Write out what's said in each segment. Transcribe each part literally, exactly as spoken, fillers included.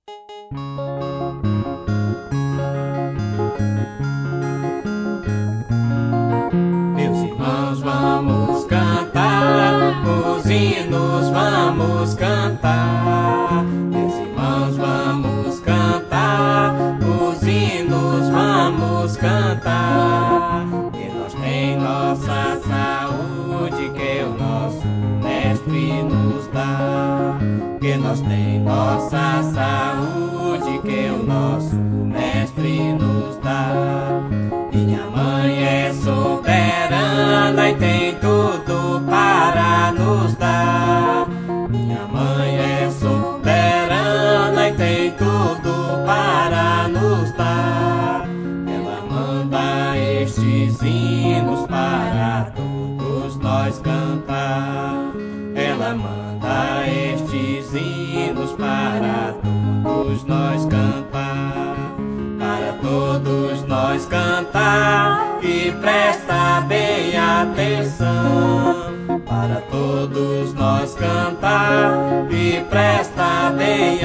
Meus irmãos, vamos cantar, os hinos vamos cantar. Meus irmãos, vamos cantar, os hinos vamos cantar. Que nós tem nossa saúde, que o nosso Mestre nos dá. Que nós tem nossa saúde, que o nosso Mestre nos dá. Minha mãe é soberana e tem tudo para nos dar. Minha mãe é soberana e tem tudo para nos dar. Ela manda estes hinos para todos nós cantar. Ela manda estes hinos para todos nós cantar. Para todos nós cantar e presta bem atenção. Para todos nós cantar e presta bem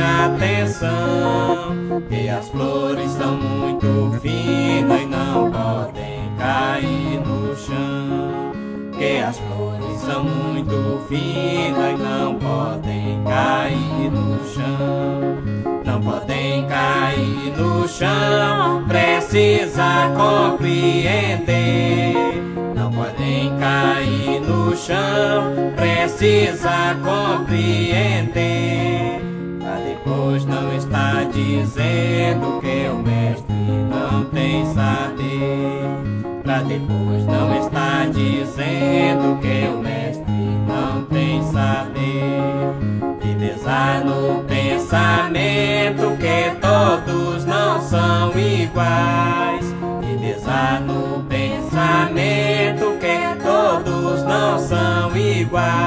atenção. Que as flores são muito finas e não podem cair no chão. Que as flores são muito finas e não podem cair no chão. Não podem cair no chão, precisa compreender. Não podem cair no chão, precisa compreender. Pra depois não estar dizendo que o Mestre não tem saber. Pra depois não estar dizendo que o Mestre não tem saber. E pesar no pensamento que todos não são iguais. E pesar no pensamento que todos não são iguais.